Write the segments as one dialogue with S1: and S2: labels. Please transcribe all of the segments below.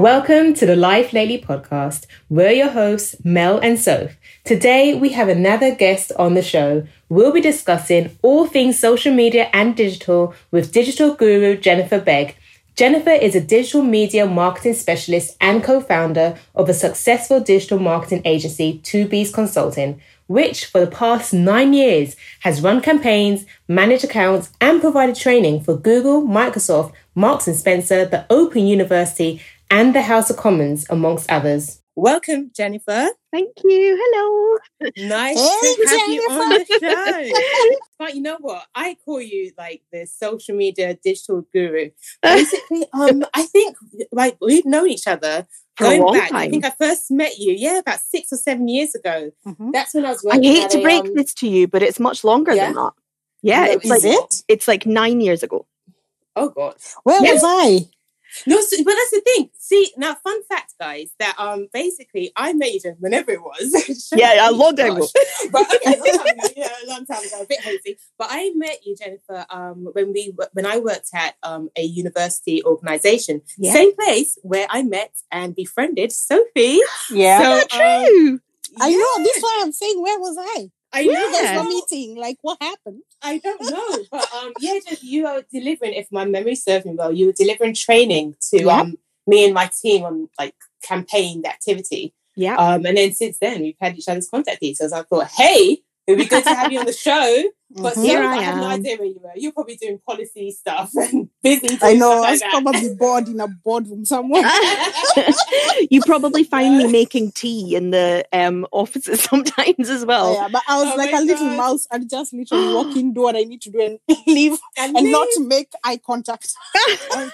S1: Welcome to the Life Lately podcast. We're your hosts, Mel and Soph. Today, we have another guest on the show. We'll be discussing all things social media and digital with digital guru Jennifer Begg. Jennifer is a digital media marketing specialist and co-founder of a successful digital marketing agency, 2B's Consulting, which for the past 9 years has run campaigns, managed accounts, and provided training for Google, Microsoft, Marks & Spencer, the Open University, and the House of Commons, amongst others. Welcome, Jennifer.
S2: Thank you. Hello.
S1: Nice to have you on the show. But you know what? I call you like the social media digital guru. Basically, I think like we've known each other going back. Time. I think I first met you, about 6 or 7 years ago. Mm-hmm. That's when I was working.
S2: I hate to break this to you, but it's much longer than that. Yeah, it's like 9 years ago.
S1: Oh God,
S3: where was I?
S1: No, but that's the thing. See, now, fun fact, guys, that basically I met you whenever it was.
S2: A long time ago.
S1: But okay, a long time ago, a bit hazy. But I met you, Jennifer, when I worked at a university organisation, same place where I met and befriended Sophie.
S3: Yeah,
S2: so, true.
S3: I know. This is why I'm saying, where was I?
S1: I know.
S3: You guys were meeting. Like, what happened?
S1: I don't know. But you are delivering, if my memory serves me well, you were delivering training to me and my team on like campaign activity.
S2: Yeah.
S1: And then since then we've had each other's contact details. I thought, hey, it'd be good to have you on the show. But
S2: here I
S1: have no idea where you were. You're probably doing policy stuff and busy.
S3: I know. I was
S1: like
S3: probably bored in a boardroom somewhere.
S2: You probably find me making tea in the offices sometimes as well.
S3: Yeah, but I was like a little mouse and just literally walk in, do what I need to do and leave and not make eye contact.
S1: Oh,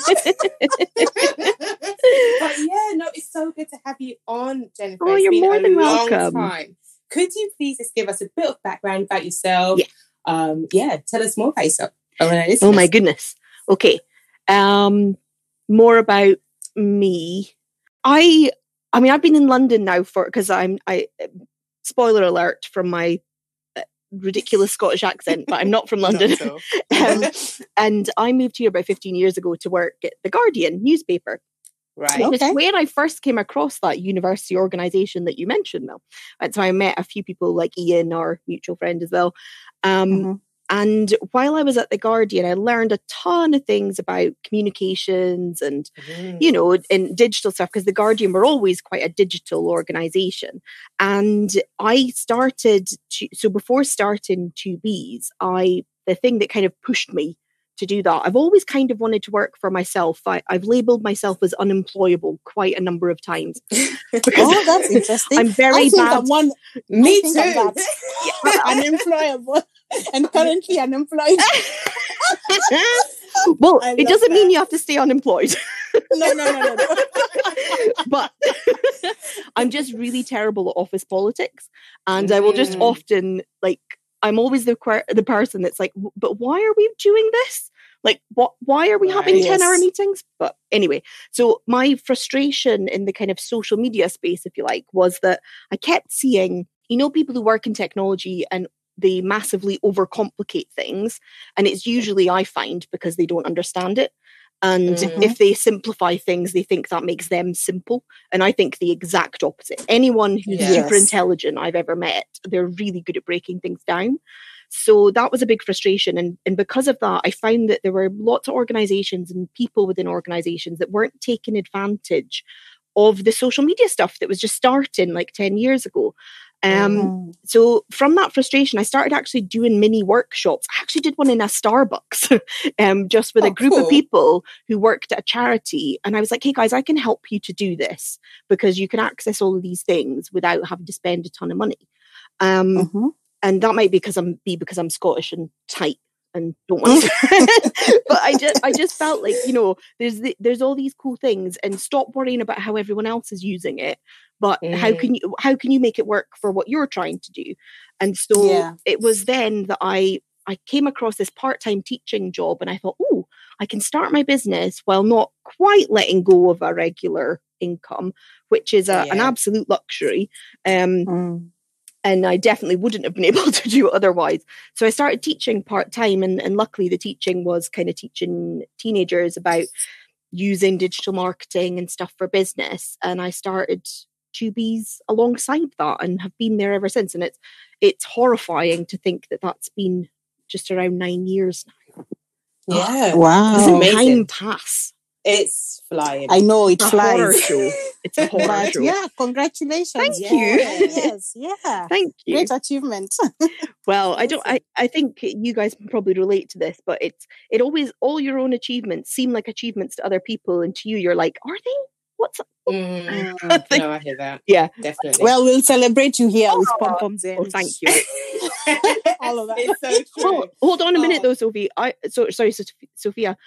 S1: but it's so good to have you on, Jennifer.
S2: Oh, you're more than welcome.
S1: Time. Could you please just give us a bit of background about yourself? Tell us more about yourself.
S2: Oh my goodness. Okay. More about me. I've been in London now because spoiler alert from my ridiculous Scottish accent, but I'm not from London. And I moved here about 15 years ago to work at The Guardian newspaper.
S1: Right.
S2: Which is where I first came across that university organisation that you mentioned, Mel. And so I met a few people like Ian, our mutual friend as well. And while I was at The Guardian, I learned a ton of things about communications and, and digital stuff, because The Guardian were always quite a digital organisation. And I before starting 2B's, the thing that kind of pushed me to do that, I've always kind of wanted to work for myself. I've labelled myself as unemployable quite a number of times.
S3: Oh, that's interesting.
S2: I'm very bad.
S1: Me too.
S3: Unemployable and currently unemployed.
S2: Well, it doesn't mean you have to stay unemployed.
S3: No.
S2: But I'm just really terrible at office politics, and I will just often I'm always the person that's like, but why are we doing this? Like, why are we having 10-hour meetings? But anyway, so my frustration in the kind of social media space, if you like, was that I kept seeing, people who work in technology and they massively overcomplicate things. And it's usually, I find, because they don't understand it. And if they simplify things, they think that makes them simple. And I think the exact opposite. Anyone who's super intelligent I've ever met, they're really good at breaking things down. So that was a big frustration. And because of that, I found that there were lots of organizations and people within organizations that weren't taking advantage of the social media stuff that was just starting like 10 years ago. So from that frustration, I started actually doing mini workshops. I actually did one in a Starbucks, just with a group of people who worked at a charity. And I was like, hey guys, I can help you to do this because you can access all of these things without having to spend a ton of money. And that might be because I'm Scottish and tight and don't want to. But I just felt like, there's all these cool things, and stop worrying about how everyone else is using it. But how can you make it work for what you're trying to do? And so it was then that I came across this part-time teaching job, and I thought, I can start my business while not quite letting go of a regular income, which is an absolute luxury. And I definitely wouldn't have been able to do it otherwise. So I started teaching part-time, and luckily the teaching was kind of teaching teenagers about using digital marketing and stuff for business, and I started Tubies alongside that and have been there ever since. And it's horrifying to think that that's been just around 9 years now.
S1: Yeah.
S3: Wow.
S2: Doesn't
S1: Amazing.
S2: time pass?
S1: It's flying.
S3: I know it
S2: It's a horror
S3: flies.
S2: show. It's a horror
S3: But
S2: show.
S3: yeah, congratulations.
S2: Thank
S3: Yeah.
S2: you.
S3: Yes, yeah.
S2: Thank you.
S3: Great achievement.
S2: Well, I think you guys can probably relate to this, but it always, all your own achievements seem like achievements to other people, and to you, you're like, are they? What's up?
S1: No, I hear that.
S2: Yeah.
S1: Definitely.
S3: Well, we'll celebrate you here with pom-poms and
S2: Oh, thank you.
S3: all of that.
S1: It's so true.
S2: Well, hold on a minute though, Sophie. Sorry, Sophia.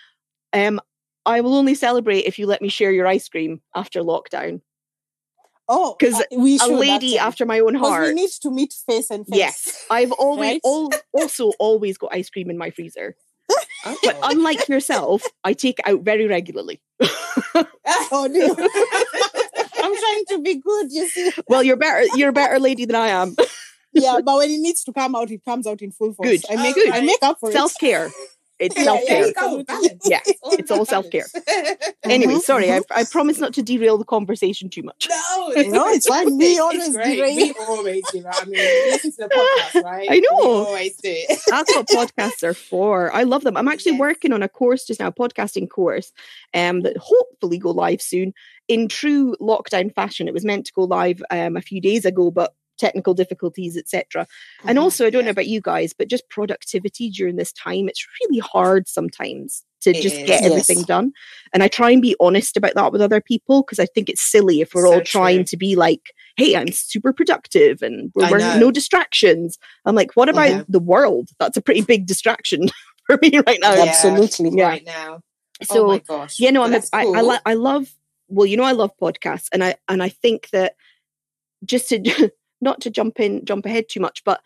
S2: I will only celebrate if you let me share your ice cream after lockdown.
S3: Oh,
S2: Because
S3: we
S2: a
S3: should
S2: lady
S3: actually.
S2: after my own
S3: 'Cause
S2: heart.
S3: we need to meet face and face.
S2: Yes, I've always
S3: Right?
S2: also always got ice cream in my freezer.
S1: Oh.
S2: But unlike yourself, I take it out very regularly.
S3: Oh, dear. I'm trying to be good, you see.
S2: Well, you're a better lady than I am.
S3: Yeah, but when it needs to come out, it comes out in full force.
S2: Good.
S3: I make
S1: Good.
S3: I make up for
S2: Self-care. It's
S3: Yeah,
S2: self-care.
S1: There you go. Balance.
S2: Yeah, it's all self-care. Anyway,
S3: Mhm,
S2: sorry, I promise not to derail the conversation too much.
S1: No,
S3: No, it's fine. We
S1: it's
S3: always
S1: great.
S3: derail.
S1: We always do that. I mean, listen to the podcast, right?
S2: I know.
S1: We always do it.
S2: That's what podcasts are for. I love them. I'm actually
S1: Yes.
S2: working on a course just now, a podcasting course, that hopefully go live soon in true lockdown fashion. It was meant to go live a few days ago, but technical difficulties, etc. And also, I don't know about you guys, but just productivity during this time, it's really hard sometimes to
S1: It
S2: just
S1: is.
S2: get everything
S3: Yes.
S2: done. And I try and be honest about that with other people, because I think it's silly if we're
S1: So
S2: all trying
S1: true.
S2: to be like, hey, I'm super productive and
S1: I
S2: we're
S1: know.
S2: no distractions. I'm like, what about
S1: Yeah.
S2: the world? That's a pretty big distraction for me right now.
S1: Yeah.
S3: Absolutely.
S2: Yeah.
S1: Right now.
S2: So,
S1: oh my gosh.
S2: you know,
S1: But that's cool.
S2: I love, well, you know, I love podcasts, and I think that just to not to jump ahead too much, but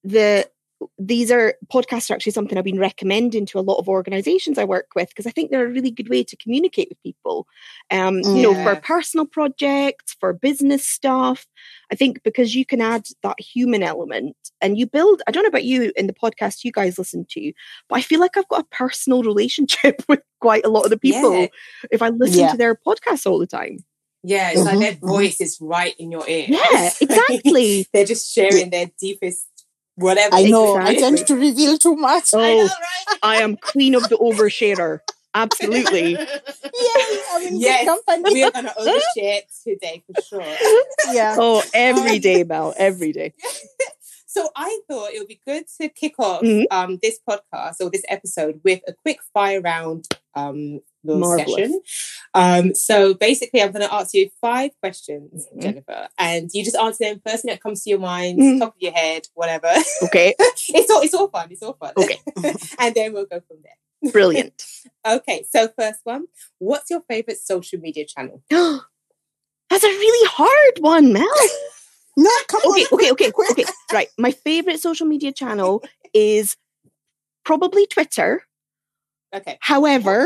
S2: these podcasts are actually something I've been recommending to a lot of organizations I work with, because I think they're a really good way to communicate with people. You know, for
S1: Yeah.
S2: personal projects, for business stuff. I think because you can add that human element and you build, I don't know about you in the podcast you guys listen to, but I feel like I've got a personal relationship with quite a lot of the people
S1: Yeah.
S2: if I listen
S3: Yeah.
S2: to their podcasts all the time.
S1: Yeah, it's like
S3: Mhm,
S1: their
S3: mhm.
S1: voice is right in your ear.
S2: Yeah, exactly.
S1: They're just sharing their deepest whatever.
S3: I
S1: they
S3: know.
S1: can
S3: I
S1: do.
S3: tend to reveal too much.
S2: Oh,
S1: I know, right?
S2: I am queen of the oversharer. Absolutely.
S3: Yay, I'm in
S1: Yes,
S3: good company.
S1: we are going to overshare today for sure.
S3: Yeah.
S2: Oh, every day, Mel, every day.
S1: So I thought it would be good to kick off
S2: Mhm.
S1: this podcast or this episode with a quick fire round little
S2: Marvelous.
S1: session. So basically, I'm going to ask you 5 questions,
S2: Mhm.
S1: Jennifer, and you just answer them first thing that comes to your mind,
S2: Mhm.
S1: top of your head, whatever.
S2: Okay,
S1: It's all fun. It's all fun.
S2: Okay.
S1: And then we'll go from there.
S2: brilliant.
S1: Okay, so first one, what's your favorite social media channel?
S2: That's a really hard one, Mel.
S3: No, come on.
S2: Okay. Right. My favorite social media channel is probably Twitter.
S1: Okay.
S2: However,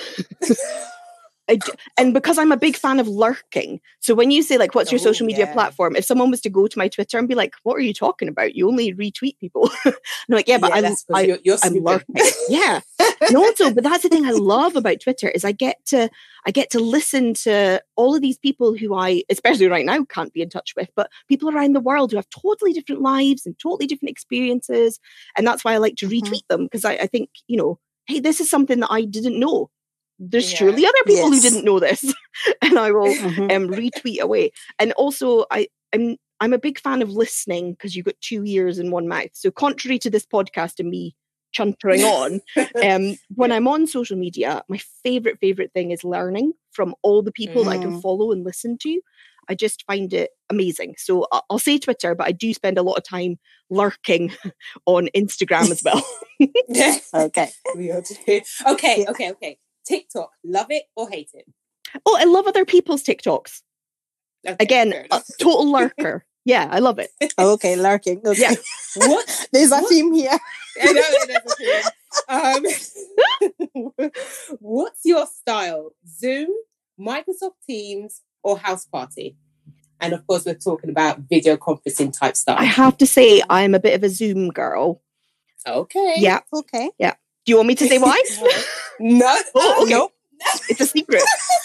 S2: and because I'm a big fan of lurking, so when you say like, what's your
S1: Oh,
S2: social media
S1: yeah.
S2: platform? If someone was to go to my Twitter and be like, what are you talking about? You only retweet people. I'm like, yeah, but
S1: that's 'cause you're
S2: I'm
S1: snooping.
S2: lurking. Yeah. And also, but that's the thing I love about Twitter is I get to listen to all of these people who I, especially right now, can't be in touch with, but people around the world who have totally different lives and totally different experiences. And that's why I like to
S3: Mhm.
S2: retweet them, because I think, you know, hey, this is something that I didn't know. There's
S1: Yeah.
S2: surely other people
S3: Yes.
S2: who didn't know this. And I will
S3: Mhm.
S2: retweet away. And also I'm a big fan of listening, because you've got 2 ears and one mouth. So contrary to this podcast and me chuntering on, when I'm on social media, my favorite thing is learning from all the people that I can
S3: Mhm.
S2: follow and listen to. I just find it amazing. So I'll say Twitter, but I do spend a lot of time lurking on Instagram as well.
S3: Okay.
S1: We all do. Okay,
S3: Yeah.
S1: okay. TikTok, love it or hate it?
S2: Oh, I love other people's TikToks.
S1: Okay,
S2: Again,
S1: fair
S2: a
S1: enough.
S2: total lurker. Yeah, I love it.
S3: Okay, lurking. Okay.
S2: Yeah.
S1: What?
S3: There's a
S1: What?
S3: theme here.
S1: I know there's a thing. What's your style? Zoom, Microsoft Teams, or House Party? And of course, we're talking about video conferencing type stuff.
S2: I have to say, I'm a bit of a Zoom girl.
S1: Okay.
S2: Yeah.
S3: Okay.
S2: Do you want me to say why?
S1: No.
S2: Oh, okay.
S3: Nope.
S2: It's a secret.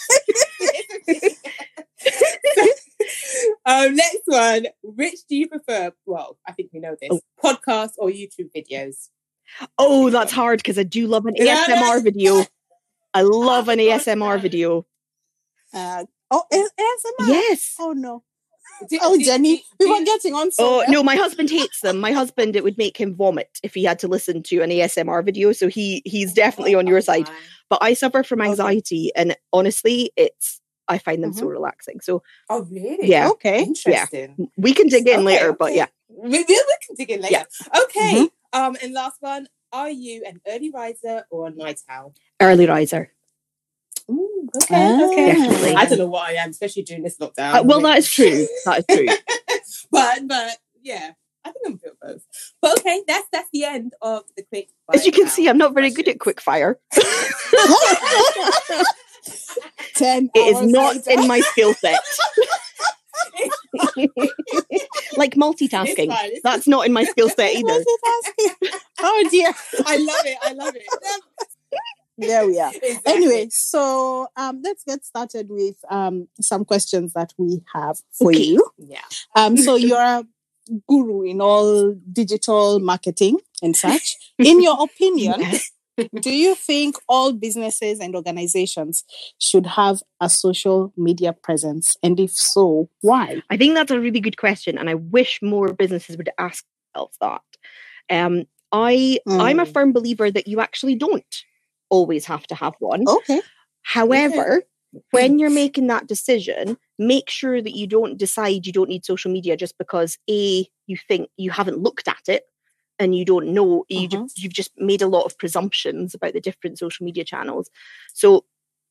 S1: Next one. Which do you prefer? Well, I think we know this. Podcasts or YouTube videos?
S2: Oh, that's hard because I do love an ASMR video. I love an ASMR video.
S3: ASMR?
S2: Yes.
S3: Oh, no. Jenny, we were getting on so well.
S2: No, my husband hates them. My husband, it would make him vomit if he had to listen to an ASMR video. So he's definitely on your side. But I suffer from anxiety, and honestly, I find them so relaxing. So,
S1: oh really?
S2: Yeah.
S3: Okay.
S1: Interesting.
S2: Yeah. We can dig in later, but yeah,
S1: we can dig in later.
S2: Yeah.
S1: Okay. And last one: are you an early riser or a night owl?
S2: Early riser.
S1: Ooh, okay.
S2: Definitely.
S1: I don't know what I am, especially during this lockdown.
S2: Well, that is true. That is true.
S1: but yeah, I think I'm a bit of both. But okay, that's the end of the quick fire.
S2: As you can see, I'm not very good at quick fire.
S3: 10
S2: It is
S3: hours
S2: not
S3: later.
S2: in my skill set. Like multitasking.
S1: It's fine.
S2: That's not in my skill set either.
S3: Multitasking. Oh dear.
S1: I love it.
S3: There we are.
S1: Exactly.
S3: Anyway, so let's get started with some questions that we have for
S2: Okay.
S3: you.
S1: Yeah.
S3: So you're a guru in all digital marketing and such. In your opinion, do you think all businesses and organizations should have a social media presence? And if so, why?
S2: I think that's a really good question, and I wish more businesses would ask themselves that. I'm a firm believer that you actually don't always have to have one.
S3: Okay.
S2: However, when you're making that decision, make sure that you don't decide you don't need social media just because you think you haven't looked at it and you don't know. You've just made a lot of presumptions about the different social media channels. So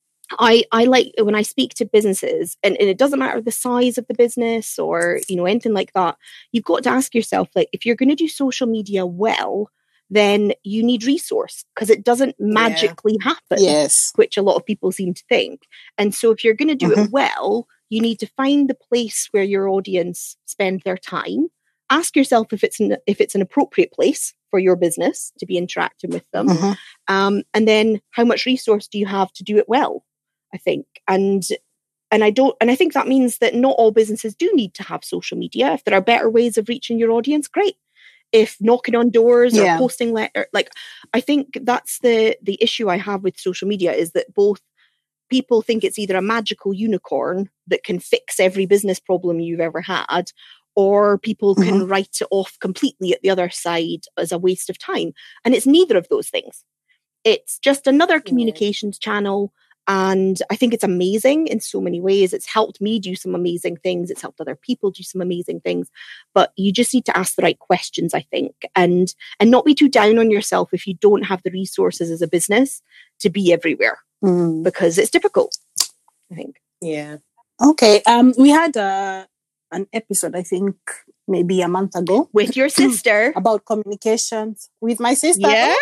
S2: I like when I speak to businesses, and it doesn't matter the size of the business or anything like that, you've got to ask yourself, like, if you're going to do social media well, then you need resource, because it doesn't magically happen,
S3: Yes.
S2: which a lot of people seem to think. And so if you're going to do it well, you need to find the place where your audience spend their time. Ask yourself if it's an appropriate place for your business to be interacting with them. And then how much resource do you have to do it well, I think. And I think that means that not all businesses do need to have social media. If there are better ways of reaching your audience, great. If knocking on doors or posting letter, like, I think that's the issue I have with social media, is that both people think it's either a magical unicorn that can fix every business problem you've ever had, or people can write it off completely at the other side as a waste of time. And it's neither of those things. It's just another communications channel. And I think it's amazing in so many ways. It's helped me do some amazing things. It's helped other people do some amazing things. But you just need to ask the right questions, I think, and not be too down on yourself if you don't have the resources as a business to be everywhere, because it's difficult, I think.
S1: Yeah.
S3: Okay. We had an episode, I think, maybe a month ago,
S2: with your sister
S3: about communications with my sister.
S2: Yeah.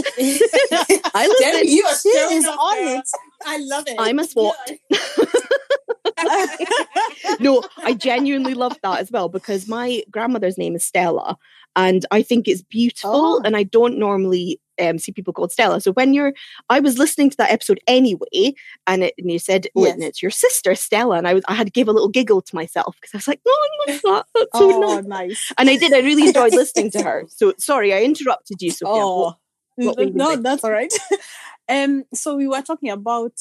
S2: I listen.
S1: Debbie, you are
S3: She
S1: showing
S3: is
S1: off,
S3: on
S1: girl.
S3: it.
S1: I love it.
S2: I'm a SWAT. No, I genuinely love that as well, because my grandmother's name is Stella, and I think it's beautiful. And I don't normally see people called Stella. So I was listening to that episode anyway, and you said, and it's your sister Stella, and I had to give a little giggle to myself, because I was like, no, I love that. That's so nice. And I really enjoyed listening to her. So sorry, I interrupted you, Sophia. What were you
S3: No,
S2: saying?
S3: that's all right. So we were talking about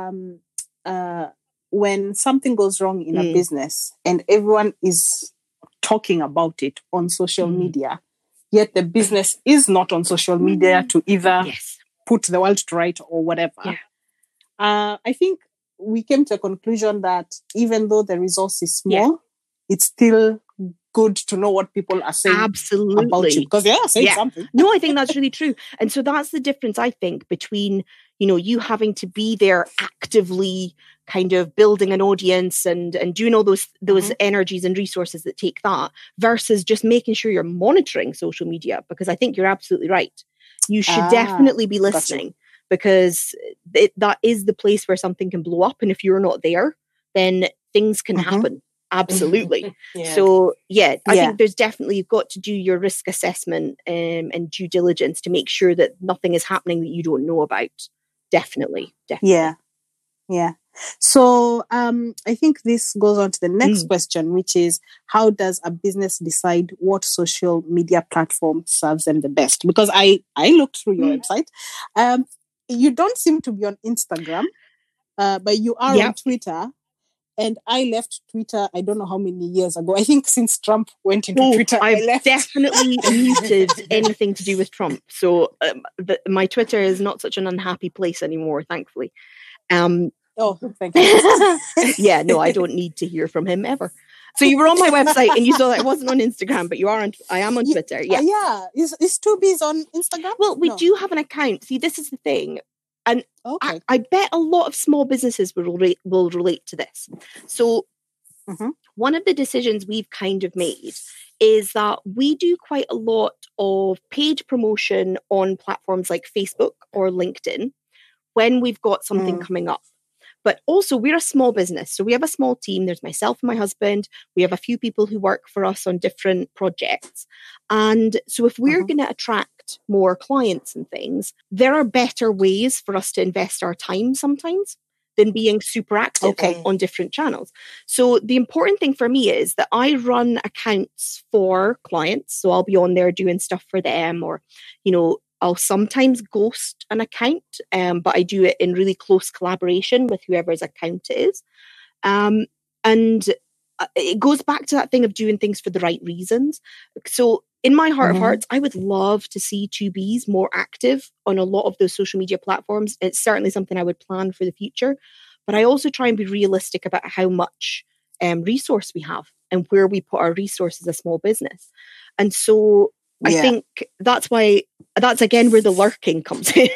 S3: when something goes wrong in a business and everyone is talking about it on social media, yet the business is not on social media to either put the world to right or whatever. I think we came to a conclusion that even though the resource is small, it's still good to know what people are saying about you, because they are saying something.
S2: No, I think that's really true. And so that's the difference, I think, between you having to be there actively kind of building an audience and doing all those energies and resources that take that, versus just making sure you're monitoring social media, because I think you're absolutely right. You should definitely be listening, because that is the place where something can blow up. And if you're not there, then things can happen. Absolutely. So I think there's definitely, you've got to do your risk assessment and due diligence to make sure that nothing is happening that you don't know about. Definitely.
S3: Yeah. Yeah. So I think this goes on to the next question, which is, how does a business decide what social media platform serves them the best? Because I looked through your website. You don't seem to be on Instagram, but you are on Twitter. And I left Twitter, I don't know how many years ago. I think since Trump went into Twitter,
S2: I've
S3: I left.
S2: definitely muted anything to do with Trump. So my Twitter is not such an unhappy place anymore, thankfully.
S3: Oh, thank you.
S2: Yeah, no, I don't need to hear from him ever. So you were on my website and you saw that I wasn't on Instagram, but I am on Twitter. Yeah.
S3: Yeah. Is 2Bs on Instagram?
S2: Well, we do have an account. See, this is the thing. And I bet a lot of small businesses will relate to this. So one of the decisions we've kind of made is that we do quite a lot of paid promotion on platforms like Facebook or LinkedIn when we've got something coming up. But also, we're a small business. So we have a small team. There's myself and my husband. We have a few people who work for us on different projects. And so if we're going to attract more clients and things, there are better ways for us to invest our time sometimes than being super active on different channels. So the important thing for me is that I run accounts for clients. So I'll be on there doing stuff for them, or, you know, I'll sometimes ghost an account, but I do it in really close collaboration with whoever's account it is. And it goes back to that thing of doing things for the right reasons. So in my heart of hearts, I would love to see 2Bs more active on a lot of those social media platforms. It's certainly something I would plan for the future. But I also try and be realistic about how much resource we have and where we put our resources as a small business. And so I think that's again where the lurking comes in.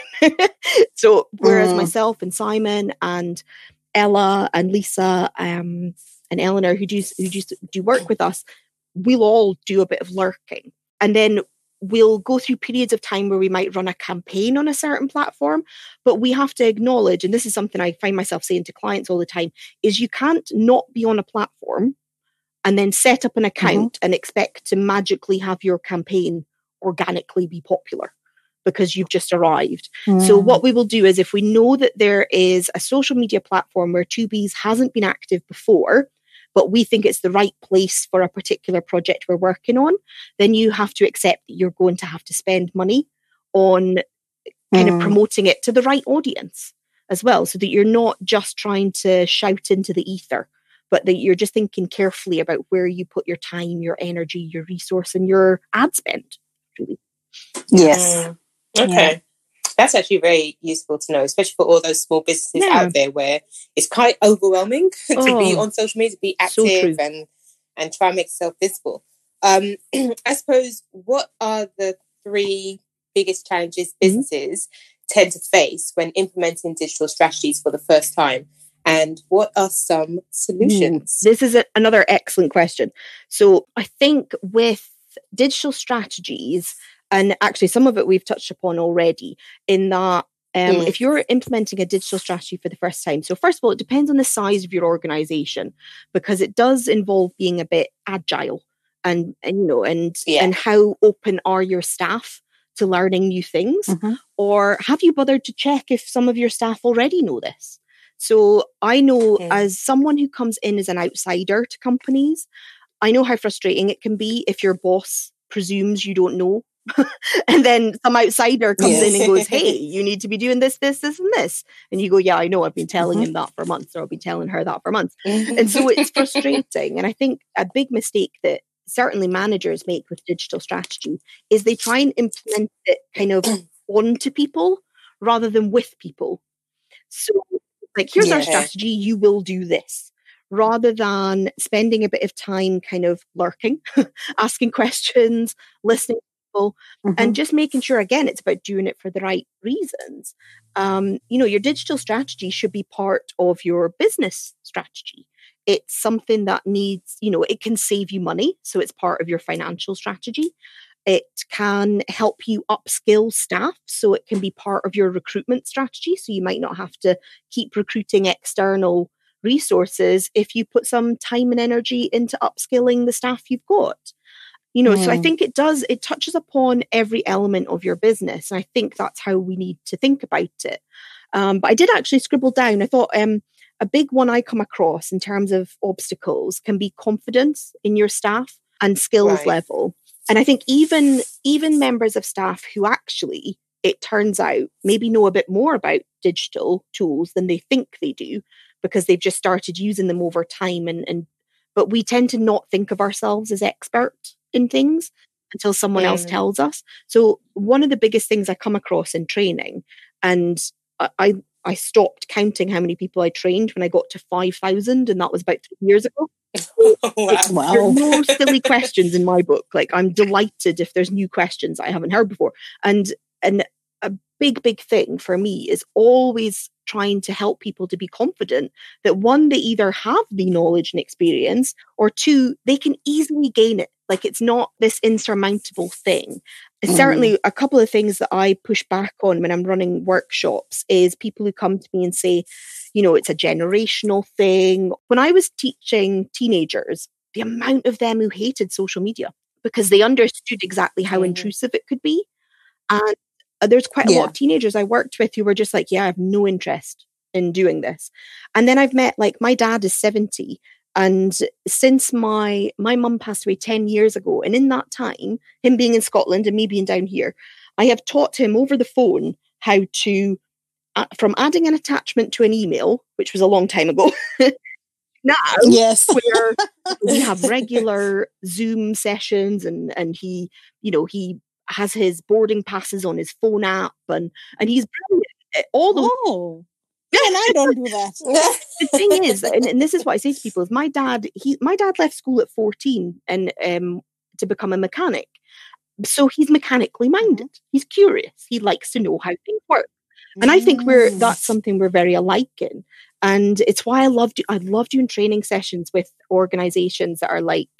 S2: So whereas myself and Simon and Ella and Lisa and Eleanor who do work with us, we'll all do a bit of lurking. And then we'll go through periods of time where we might run a campaign on a certain platform, but we have to acknowledge, and this is something I find myself saying to clients all the time, is you can't not be on a platform and then set up an account and expect to magically have your campaign organically be popular because you've just arrived. So what we will do is, if we know that there is a social media platform where 2Bs hasn't been active before, but we think it's the right place for a particular project we're working on, then you have to accept that you're going to have to spend money on kind of promoting it to the right audience as well, so that you're not just trying to shout into the ether, but that you're just thinking carefully about where you put your time, your energy, your resource, and your ad spend, really.
S3: Yes.
S1: Okay. That's actually very useful to know, especially for all those small businesses out there where it's quite overwhelming to be on social media, to be active and try and make yourself visible. I suppose, what are the 3 biggest challenges businesses tend to face when implementing digital strategies for the first time? And what are some solutions?
S2: This is another excellent question. So I think with digital strategies, and actually some of it we've touched upon already, in that if you're implementing a digital strategy for the first time, so first of all, it depends on the size of your organization, because it does involve being a bit agile and how open are your staff to learning new things, or have you bothered to check if some of your staff already know this? So I know as someone who comes in as an outsider to companies, I know how frustrating it can be if your boss presumes you don't know. And then some outsider comes in and goes, hey, you need to be doing this, this, this, and this. And you go, yeah, I know, I've been telling him that for months, or I've been telling her that for months. And so it's frustrating. And I think a big mistake that certainly managers make with digital strategy is they try and implement it kind of onto people rather than with people. So like, here's our strategy, you will do this, rather than spending a bit of time kind of lurking, asking questions, listening to people, and just making sure, again, it's about doing it for the right reasons. Your digital strategy should be part of your business strategy. It's something that needs, it can save you money. So it's part of your financial strategy. It can help you upskill staff, so it can be part of your recruitment strategy. So you might not have to keep recruiting external resources if you put some time and energy into upskilling the staff you've got. So I think it touches upon every element of your business. And I think that's how we need to think about it. But I did actually scribble down. I thought a big one I come across in terms of obstacles can be confidence in your staff and skills level. And I think even members of staff who actually, it turns out, maybe know a bit more about digital tools than they think they do, because they've just started using them over time. But we tend to not think of ourselves as expert in things until someone else tells us. So one of the biggest things I come across in training, and I stopped counting how many people I trained when I got to 5,000, and that was about 3 years ago.
S3: Wow.
S2: There's no silly questions in my book. Like, I'm delighted if there's new questions I haven't heard before. And a big thing for me is always trying to help people to be confident that, one, they either have the knowledge and experience, or two, they can easily gain it. Like, it's not this insurmountable thing. Certainly a couple of things that I push back on when I'm running workshops is people who come to me and say, you know, it's a generational thing. When I was teaching teenagers, the amount of them who hated social media because they understood exactly how intrusive it could be. And there's quite a lot of teenagers I worked with who were just like, yeah, I have no interest in doing this. And then I've met, like, my dad is 70. And since my mum passed away 10 years ago, and in that time, him being in Scotland and me being down here, I have taught him over the phone how to, from adding an attachment to an email, which was a long time ago, now, where we have regular Zoom sessions, and he, you know, he has his boarding passes on his phone app, and he's brilliant. All those.
S3: And I don't do that.
S2: The thing is, and this is what I say to people, is my dad left school at 14 and to become a mechanic. So he's mechanically minded. He's curious. He likes to know how things work. And I think that's something we're very alike in. And it's why I love doing training sessions with organizations that are like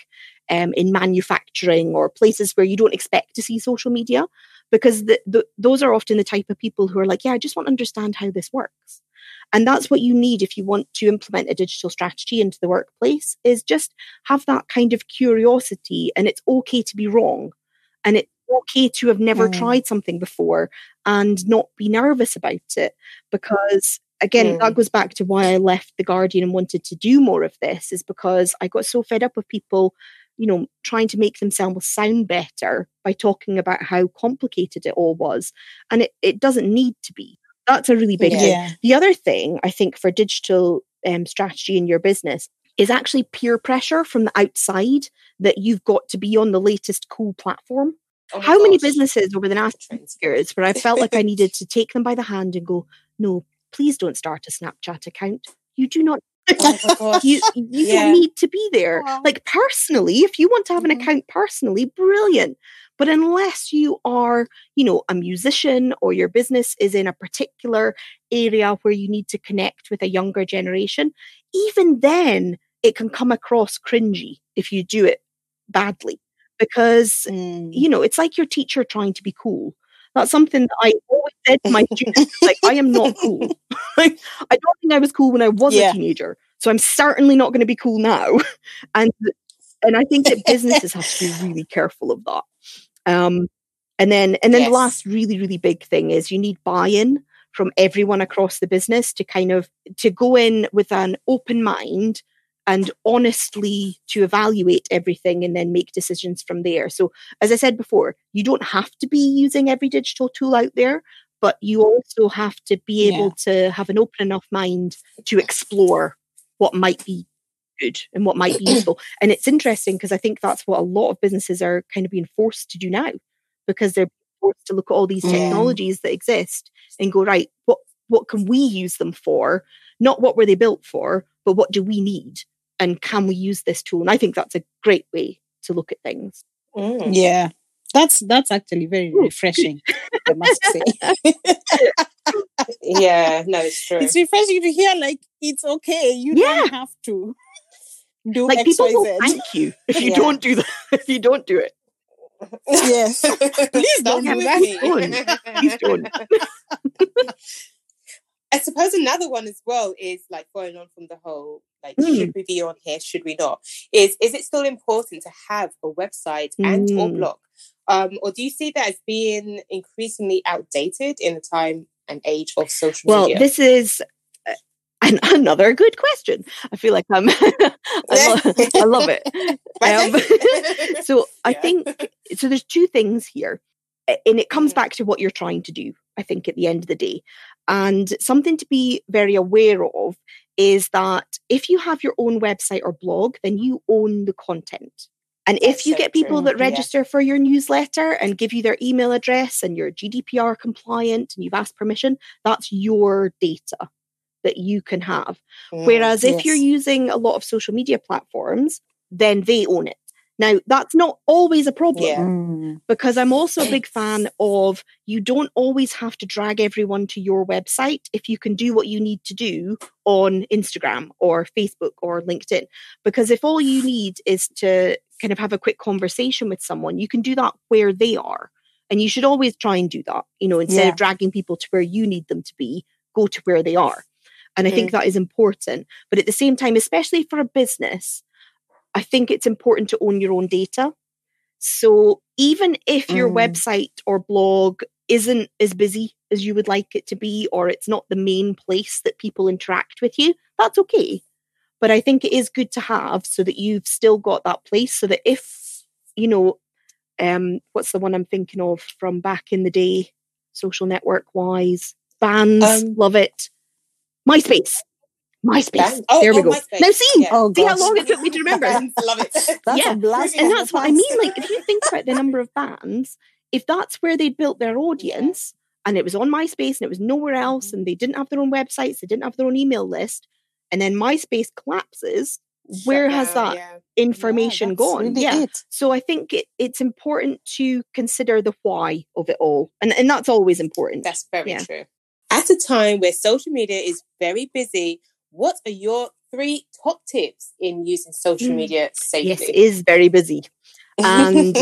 S2: in manufacturing or places where you don't expect to see social media, because those are often the type of people who are like, yeah, I just want to understand how this works. And that's what you need if you want to implement a digital strategy into the workplace, is just have that kind of curiosity. And it's okay to be wrong. And it's okay to have never tried something before and not be nervous about it. Because, again, that goes back to why I left The Guardian and wanted to do more of this, is because I got so fed up with people, you know, trying to make themselves sound better by talking about how complicated it all was. And it doesn't need to be. That's a really big thing. The other thing, I think, for digital strategy in your business is actually peer pressure from the outside, that you've got to be on the latest cool platform. How many businesses over the last 10 years where I felt like I needed to take them by the hand and go, no, please don't start a Snapchat account. You do not. You don't need to be there. Like, personally, if you want to have an account personally, brilliant. But unless you are, you know, a musician, or your business is in a particular area where you need to connect with a younger generation, even then it can come across cringy if you do it badly. Because, you know, it's like your teacher trying to be cool. That's something that I always said to my students, like, I am not cool. I don't think I was cool when I was a teenager. So I'm certainly not going to be cool now. And I think that businesses have to be really careful of that. And then the last really, really big thing is you need buy-in from everyone across the business to go in with an open mind and honestly to evaluate everything and then make decisions from there. So, as I said before, you don't have to be using every digital tool out there, but you also have to be able to have an open enough mind to explore what might be good and what might be useful. And it's interesting because I think that's what a lot of businesses are kind of being forced to do now, because they're forced to look at all these technologies that exist and go, right, what can we use them for? Not what were they built for, but what do we need? And can we use this tool? And I think that's a great way to look at things.
S3: Yeah, that's actually very refreshing, I must say.
S1: Yeah, no, it's true.
S3: It's refreshing to hear, like, it's okay. You don't have to do
S2: like,
S3: X,
S2: people
S3: Y,
S2: will
S3: Z.
S2: thank you if you don't do that. If you don't do it.
S3: Yes. Please don't do that.
S2: Please don't.
S1: I suppose another one as well is, like, going on from the whole, like, should we be on here, should we not? Is it still important to have a website and or blog? Or do you see that as being increasingly outdated in the time and age of social
S2: Well,
S1: media?
S2: this is another good question. I feel like I love it. So I think, so there's two things here, and it comes back to what you're trying to do, I think, at the end of the day. And something to be very aware of is that if you have your own website or blog, then you own the content. And if you get people that register for your newsletter and give you their email address and you're GDPR compliant and you've asked permission, that's your data that you can have. Whereas if you're using a lot of social media platforms, then they own it. Now, that's not always a problem because I'm also a big fan of you don't always have to drag everyone to your website if you can do what you need to do on Instagram or Facebook or LinkedIn. Because if all you need is to kind of have a quick conversation with someone, you can do that where they are. And you should always try and do that, instead of dragging people to where you need them to be, go to where they are. And I think that is important. But at the same time, especially for a business, I think it's important to own your own data. So even if your website or blog isn't as busy as you would like it to be, or it's not the main place that people interact with you, that's okay. But I think it is good to have so that you've still got that place so that if, what's the one I'm thinking of from back in the day, social network wise, bands, love it. MySpace. There we go.
S1: MySpace.
S2: Now see how long it took me to remember.
S1: Love it.
S3: That's a blast.
S2: And that's what I mean. Like, if you think about the number of bands, if that's where they built their audience and it was on MySpace and it was nowhere else and they didn't have their own websites, they didn't have their own email list, and then MySpace collapses, where has that information gone?
S3: Really
S2: So I think it's important to consider the why of it all. And that's always important.
S1: That's very true. At a time where social media is very busy, what are your 3 top tips in using social media safely?
S2: Yes, it is very busy. And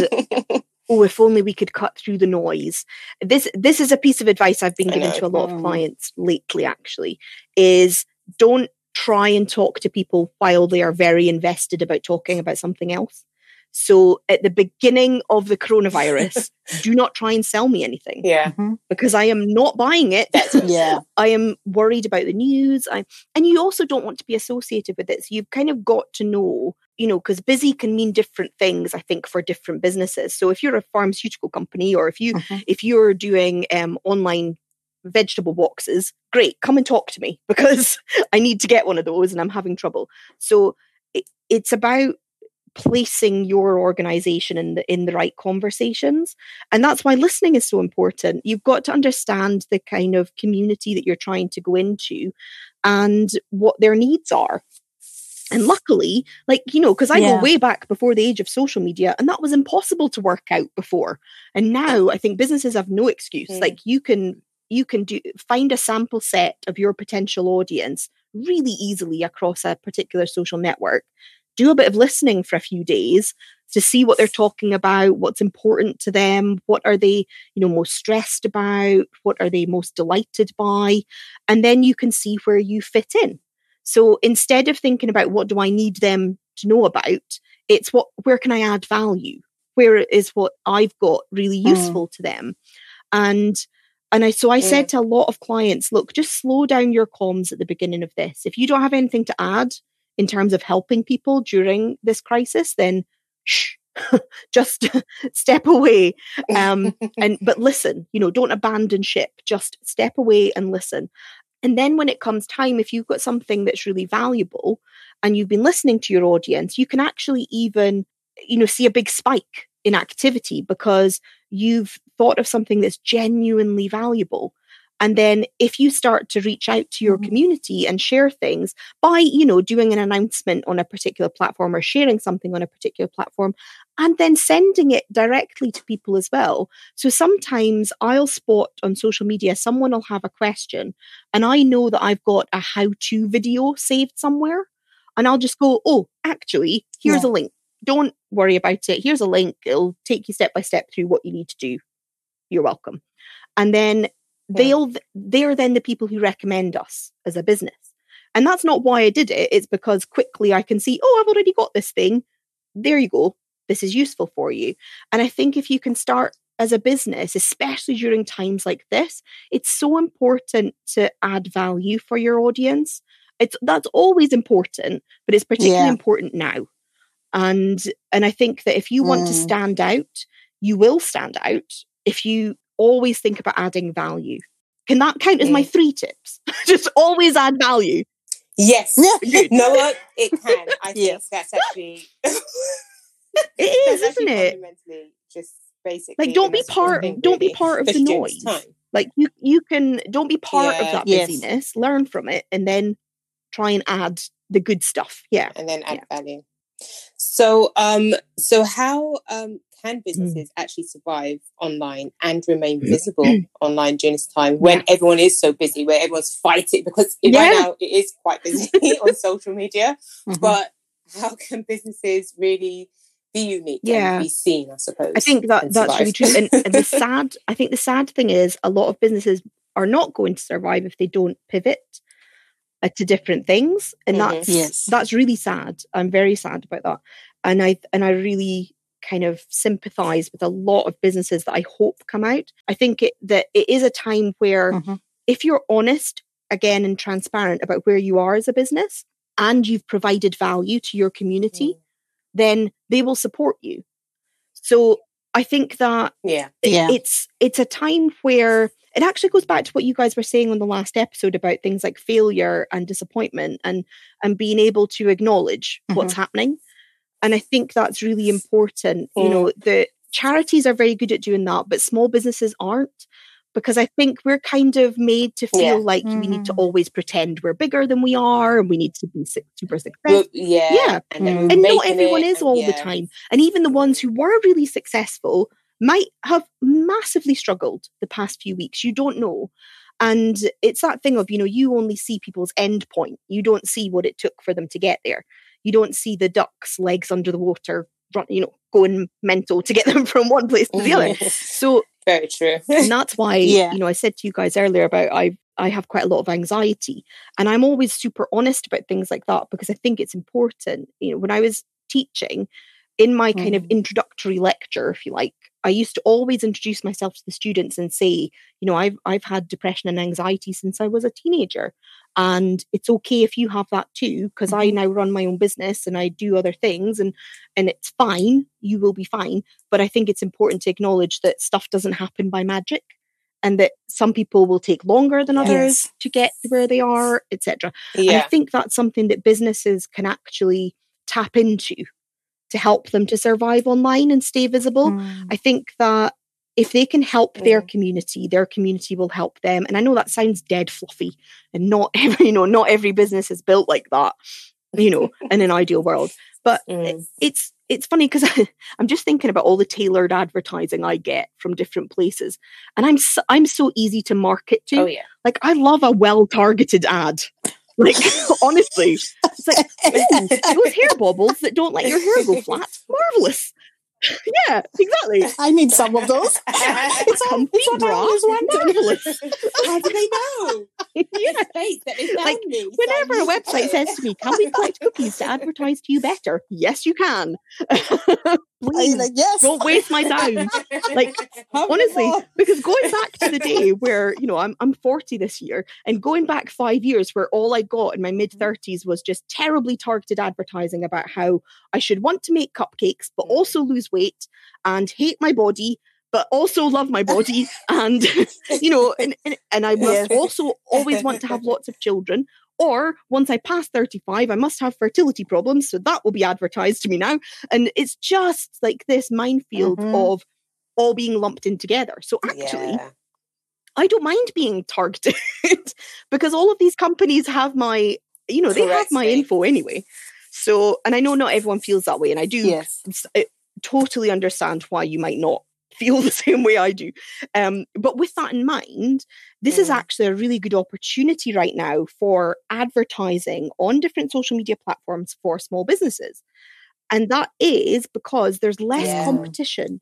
S2: if only we could cut through the noise. This is a piece of advice I've been given to a lot of clients lately, actually, is don't try and talk to people while they are very invested about talking about something else. So at the beginning of the coronavirus, do not try and sell me anything. Because I am not buying it. I am worried about the news. And you also don't want to be associated with it. So you've kind of got to know, because busy can mean different things, I think, for different businesses. So if you're a pharmaceutical company or if you're doing online vegetable boxes, great, come and talk to me because I need to get one of those and I'm having trouble. So it's about placing your organization in the right conversations. And that's why listening is so important. You've got to understand the kind of community that you're trying to go into and what their needs are. And luckily, because I go way back before the age of social media, and that was impossible to work out before. And now I think businesses have no excuse. Like you can find a sample set of your potential audience really easily across a particular social network. Do a bit of listening for a few days to see what they're talking about, what's important to them, what are they, most stressed about, what are they most delighted by, and then you can see where you fit in. So instead of thinking about what do I need them to know about, it's where can I add value? Where is what I've got really useful to them? And I said to a lot of clients, look, just slow down your comms at the beginning of this. If you don't have anything to add in terms of helping people during this crisis, then just step away. But listen, don't abandon ship. Just step away and listen. And then when it comes time, if you've got something that's really valuable and you've been listening to your audience, you can actually even, see a big spike in activity because you've thought of something that's genuinely valuable. And then if you start to reach out to your community and share things by, doing an announcement on a particular platform or sharing something on a particular platform and then sending it directly to people as well. So sometimes I'll spot on social media, someone will have a question and I know that I've got a how-to video saved somewhere and I'll just go, oh, actually, here's a link. Don't worry about it. Here's a link. It'll take you step by step through what you need to do. You're welcome. And then they're then the people who recommend us as a business. And that's not why I did it. It's because quickly I can see, oh, I've already got this thing. There you go. This is useful for you. And I think if you can start as a business, especially during times like this, it's so important to add value for your audience. That's always important, but it's particularly important now. And I think that if you want to stand out, you will stand out if you always think about adding value. Can that count as my 3 tips? Just always add value.
S1: Yes. No, what? It can. I think that's actually...
S2: It is, isn't it?
S1: Fundamentally, just basically...
S2: Like, don't be part of the noise. Like, you can... Don't be part of that busyness. Learn from it and then try and add the good stuff. Yeah.
S1: And then add value. So how can businesses actually survive online and remain visible online during this time when everyone is so busy, where everyone's fighting? Because right now it is quite busy on social media. But how can businesses really be unique and be seen, I suppose?
S2: I think that's really true. And the sad thing is a lot of businesses are not going to survive if they don't pivot to different things, and that's really sad. I'm very sad about that, and I really kind of sympathize with a lot of businesses that I hope come out. I think that it is a time where if you're honest again and transparent about where you are as a business and you've provided value to your community, then they will support you. So I think that it's a time where it actually goes back to what you guys were saying on the last episode about things like failure and disappointment and being able to acknowledge what's happening. And I think that's really important. You know, the charities are very good at doing that, but small businesses aren't, because I think we're kind of made to feel like we need to always pretend we're bigger than we are and we need to be super successful. And not everyone is all the time. And even the ones who were really successful might have massively struggled the past few weeks. You don't know. And it's that thing of, you only see people's end point. You don't see what it took for them to get there. You don't see the duck's legs under the water, going mental to get them from one place to the other. So
S1: very true.
S2: And that's why, I said to you guys earlier about I have quite a lot of anxiety, and I'm always super honest about things like that because I think it's important. When I was teaching, in my kind of introductory lecture, if you like, I used to always introduce myself to the students and say, I've had depression and anxiety since I was a teenager. And it's okay if you have that too, because I now run my own business and I do other things and it's fine. You will be fine. But I think it's important to acknowledge that stuff doesn't happen by magic and that some people will take longer than others to get to where they are, etc. And I think that's something that businesses can actually tap into to help them to survive online and stay visible. I think that if they can help their community will help them. And I know that sounds dead fluffy, and not every business is built like that, in an ideal world. But it's funny because I'm just thinking about all the tailored advertising I get from different places, and I'm so easy to market to. Like, I love a well-targeted ad. Like, honestly, it's like, those hair bobbles that don't let your hair go flat, marvelous. Yeah, exactly.
S3: I need some of those. It's what I always wanted.
S1: How do they know?
S2: Like, whenever a website says to me, "Can we collect cookies to advertise to you better?" Yes, you can. Please,
S3: yes.
S2: Don't waste my time. Like, honestly, because going back to the day where I'm 40 this year, and going back 5 years where all I got in my mid-30s was just terribly targeted advertising about how I should want to make cupcakes, but also lose weight and hate my body, but also love my body, and and I must also always want to have lots of children. Or once I pass 35, I must have fertility problems, so that will be advertised to me now. And it's just like this minefield of all being lumped in together. So actually, I don't mind being targeted because all of these companies have my, they have my info anyway. So, and I know not everyone feels that way, and I do totally understand why you might not feel the same way I do. But with that in mind, this is actually a really good opportunity right now for advertising on different social media platforms for small businesses. And that is because there's less competition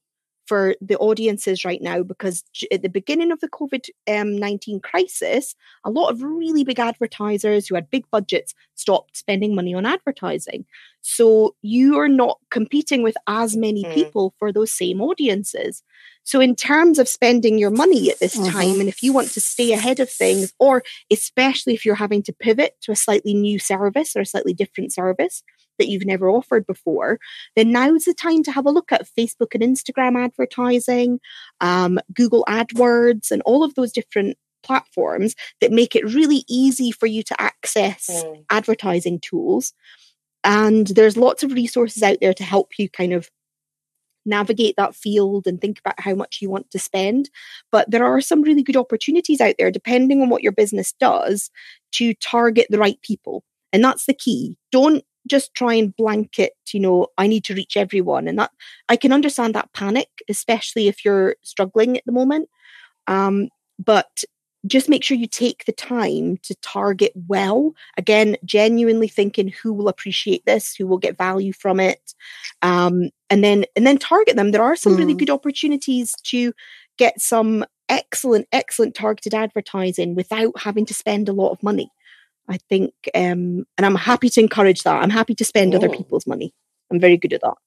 S2: for the audiences right now, because at the beginning of the COVID-19 crisis, a lot of really big advertisers who had big budgets stopped spending money on advertising. So you are not competing with as many people for those same audiences. So in terms of spending your money at this time, and if you want to stay ahead of things, or especially if you're having to pivot to a slightly new service or a slightly different service that you've never offered before, then now's the time to have a look at Facebook and Instagram advertising, Google AdWords, and all of those different platforms that make it really easy for you to access advertising tools. And there's lots of resources out there to help you kind of navigate that field and think about how much you want to spend. But there are some really good opportunities out there, depending on what your business does, to target the right people. And that's the key. Don't just try and blanket, I need to reach everyone. And that, I can understand that panic, especially if you're struggling at the moment. But just make sure you take the time to target well. Again, genuinely thinking who will appreciate this, who will get value from it. And then target them. There are some really good opportunities to get some excellent targeted advertising without having to spend a lot of money, I think. And I'm happy to encourage that. I'm happy to spend other people's money. I'm very good at that.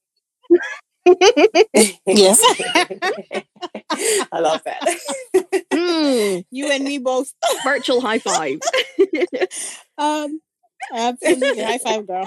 S3: Yes.
S1: I love that.
S3: You and me both.
S2: Virtual high five.
S3: Absolutely. High five, girl.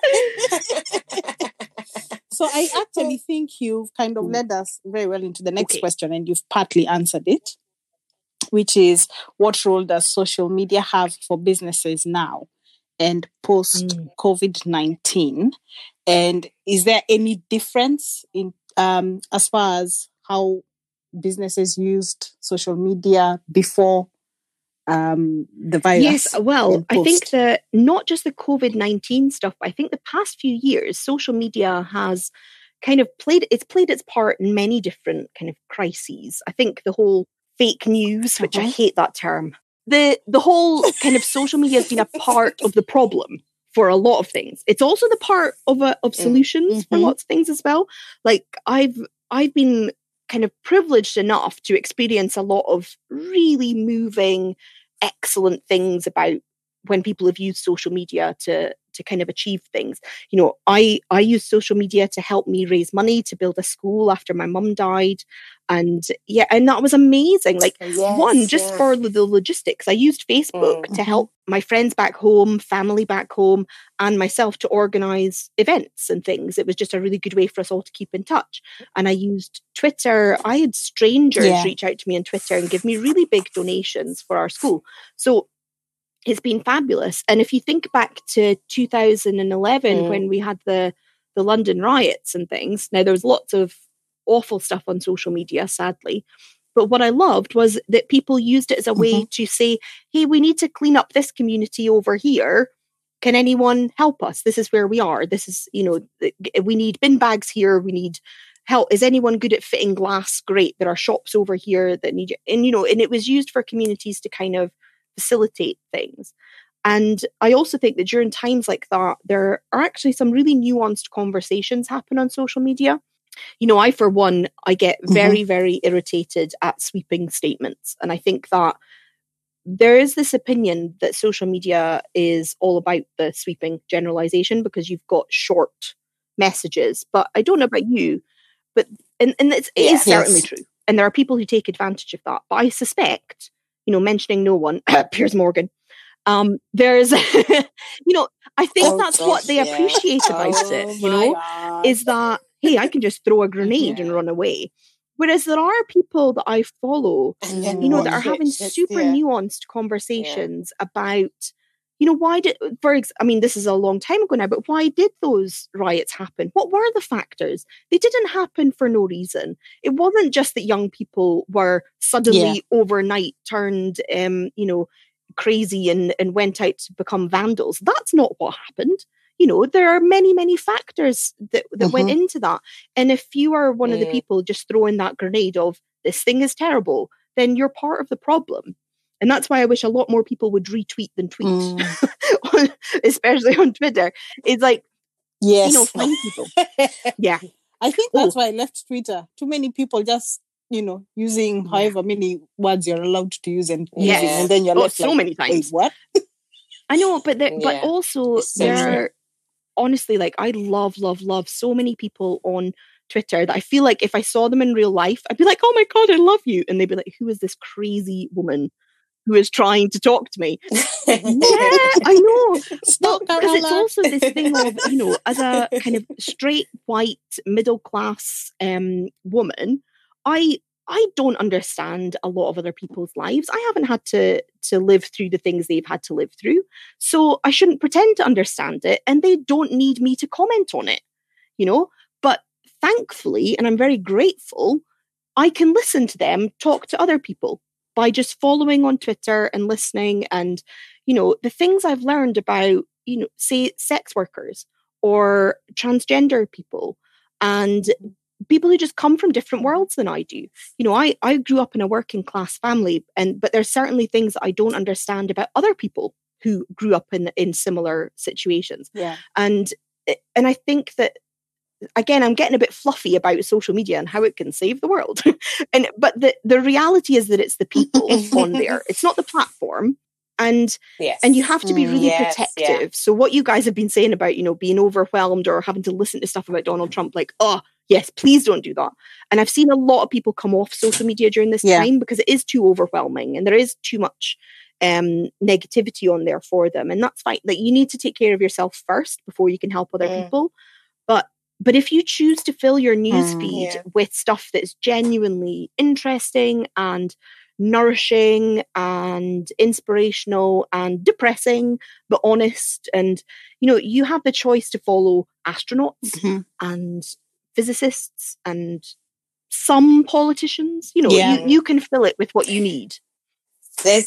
S3: So I actually think you've kind of led us very well into the next question, and you've partly answered it, which is, what role does social media have for businesses now and post COVID-19? And is there any difference in as far as how businesses used social media before the virus?
S2: Yes, well, I think that not just the COVID-19 stuff, but I think the past few years, social media has kind of played its part in many different kind of crises. I think the whole fake news, which I hate that term, the whole kind of social media has been a part of the problem for a lot of things. It's also the part of solutions for lots of things as well. Like I've been kind of privileged enough to experience a lot of really moving, excellent things about when people have used social media to kind of achieve things. I use social media to help me raise money to build a school after my mum died. And that was amazing. Like just for the logistics, I used Facebook to help my friends back home, family back home, and myself to organize events and things. It was just a really good way for us all to keep in touch. And I used Twitter. I had strangers reach out to me on Twitter and give me really big donations for our school. So it's been fabulous. And if you think back to 2011, when we had the London riots and things, now there was lots of awful stuff on social media, sadly. But what I loved was that people used it as a way to say, hey, we need to clean up this community over here. Can anyone help us? This is where we are. This is, we need bin bags here. We need help. Is anyone good at fitting glass? Great. There are shops over here that need it. And it was used for communities to kind of facilitate things. And I also think that during times like that, there are actually some really nuanced conversations happen on social media. I, for one, I get very, very irritated at sweeping statements. And I think that there is this opinion that social media is all about the sweeping generalization because you've got short messages. But I don't know about you, but and it is certainly true. And there are people who take advantage of that. But I suspect, mentioning no one, Piers Morgan, there's, I think that's what they appreciate about it, is that, hey, I can just throw a grenade and run away. Whereas there are people that I follow, that are having super nuanced conversations about, this is a long time ago now, but why did those riots happen? What were the factors? They didn't happen for no reason. It wasn't just that young people were suddenly overnight turned, crazy and went out to become vandals. That's not what happened. There are many, many factors that went into that. And if you are one of the people just throwing that grenade of this thing is terrible, then you're part of the problem. And that's why I wish a lot more people would retweet than tweet, especially on Twitter. It's like, find people. Yeah.
S3: I think that's why I left Twitter. Too many people just, using however many words you're allowed to use and using, and then you're left
S2: so many times.
S3: Wait, what?
S2: I know, but also there are, honestly, like, I love so many people on Twitter that I feel like if I saw them in real life, I'd be like, oh my God, I love you. And they'd be like, who is this crazy woman who is trying to talk to me? Yeah, I know. Because it's also this thing of, as a kind of straight, white, middle-class woman, I don't understand a lot of other people's lives. I haven't had to live through the things they've had to live through. So I shouldn't pretend to understand it, and they don't need me to comment on it, But thankfully, and I'm very grateful, I can listen to them talk to other people by just following on Twitter and listening. And, the things I've learned about, say, sex workers or transgender people and people who just come from different worlds than I do. I grew up in a working class family, but there's certainly things that I don't understand about other people who grew up in similar situations.
S3: Yeah.
S2: And I think that, again, I'm getting a bit fluffy about social media and how it can save the world. But the reality is that it's the people on there. It's not the platform. And you have to be really protective. Yeah. So what you guys have been saying about, being overwhelmed or having to listen to stuff about Donald Trump, like, oh, yes, please don't do that. And I've seen a lot of people come off social media during this time because it is too overwhelming and there is too much negativity on there for them. And that's fine. Like, you need to take care of yourself first before you can help other people. But if you choose to fill your newsfeed with stuff that's genuinely interesting and nourishing and inspirational and depressing, but honest, and, you have the choice to follow astronauts and physicists and some politicians, you can fill it with what you need.
S1: There's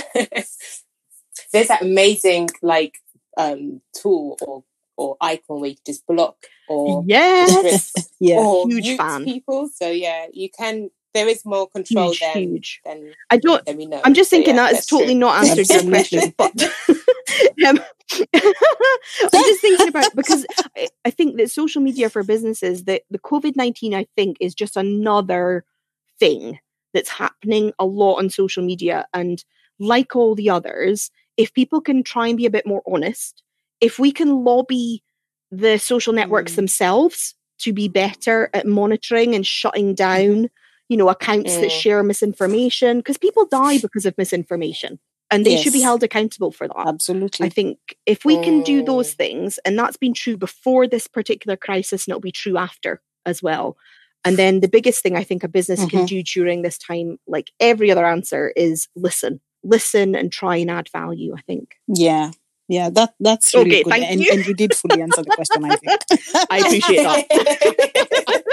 S1: that amazing, like, tool or icon where you can just block or or
S2: huge fan
S1: people. So you can. There is more control
S2: huge.
S1: than we know.
S2: I'm just thinking that has totally not answered your question, but I'm just thinking about, because I think that social media for businesses, the COVID-19, I think, is just another thing that's happening a lot on social media. And like all the others, if people can try and be a bit more honest, if we can lobby the social networks themselves to be better at monitoring and shutting down, accounts that share misinformation, because people die because of misinformation and they should be held accountable for that.
S3: Absolutely.
S2: I think if we can do those things, and that's been true before this particular crisis, and it'll be true after as well. And then the biggest thing I think a business can do during this time, like every other answer, is listen and try and add value, I think.
S3: Yeah, that's really good. And you did fully answer the question, I think.
S2: I appreciate that.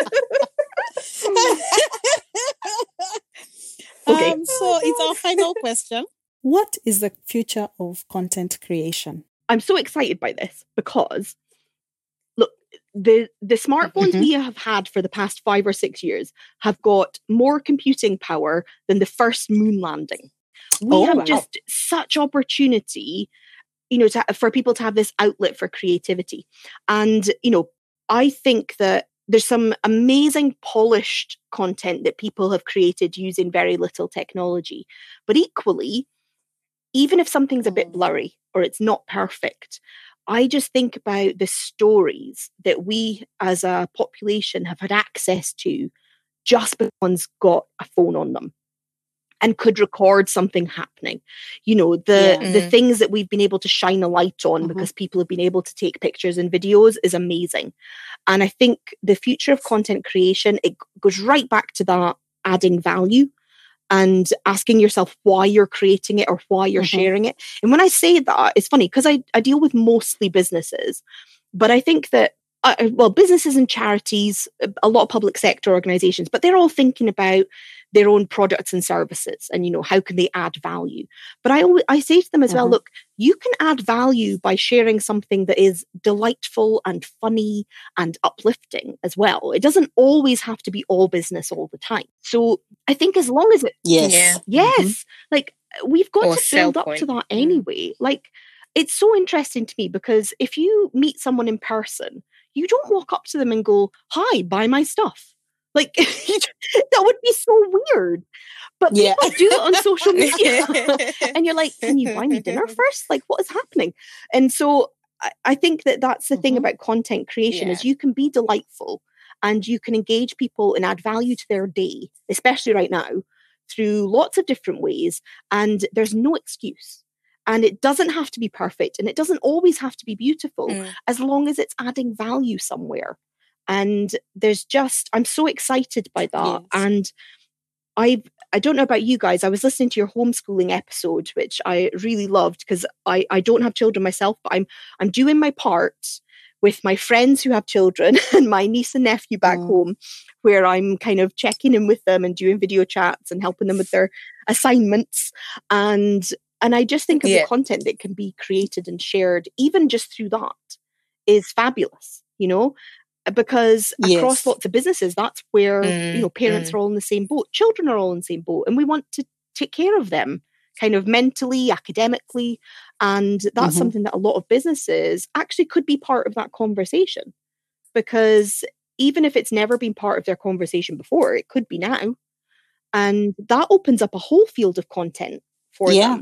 S3: So it's our final question. What is the future of content creation?
S2: I'm so excited by this because, look, the smartphones we have had for the past 5 or 6 years have got more computing power than the first moon landing. We have just such opportunity, for people to have this outlet for creativity. And, I think that there's some amazing polished content that people have created using very little technology. But equally, even if something's a bit blurry or it's not perfect, I just think about the stories that we as a population have had access to just because one's got a phone on them and could record something happening. The things that we've been able to shine a light on because people have been able to take pictures and videos is amazing. And I think the future of content creation, it goes right back to that adding value and asking yourself why you're creating it or why you're sharing it. And when I say that, it's funny because I deal with mostly businesses, but I think that businesses and charities, a lot of public sector organizations, but they're all thinking about their own products and services and, how can they add value? But I say to them as well, look, you can add value by sharing something that is delightful and funny and uplifting as well. It doesn't always have to be all business all the time. So I think as long as it, like we've got to build up to that anyway. Like, it's so interesting to me because if you meet someone in person, you don't walk up to them and go, "Hi, buy my stuff." Like, that would be so weird. But people do it on social media. And you're like, can you buy me dinner first? Like, what is happening? And so I think that's the thing about content creation is you can be delightful and you can engage people and add value to their day, especially right now, through lots of different ways. And there's no excuse. And it doesn't have to be perfect. And it doesn't always have to be beautiful as long as it's adding value somewhere. And I'm so excited by that. Yes. And I don't know about you guys. I was listening to your homeschooling episode, which I really loved because I don't have children myself, but I'm doing my part with my friends who have children and my niece and nephew back home, where I'm kind of checking in with them and doing video chats and helping them with their assignments. And I just think of the content that can be created and shared, even just through that, is fabulous, because across lots of businesses, that's where, parents are all in the same boat. Children are all in the same boat. And we want to take care of them kind of mentally, academically. And that's something that a lot of businesses actually could be part of that conversation. Because even if it's never been part of their conversation before, it could be now. And that opens up a whole field of content for them.